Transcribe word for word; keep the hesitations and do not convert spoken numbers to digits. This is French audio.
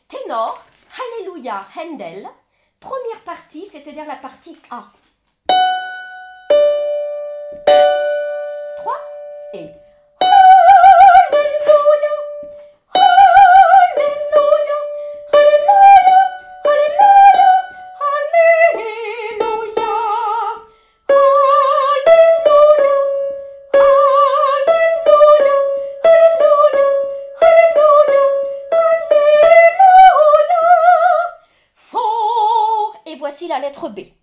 Ténor, Alléluia, Handel, première partie, c'est-à-dire la partie A. trois et Alléluia, Alléluia, Alléluia, Alléluia, Alléluia, Alléluia, Alléluia, Alléluia, Alléluia, Alléluia. Fort. Et voici la lettre B.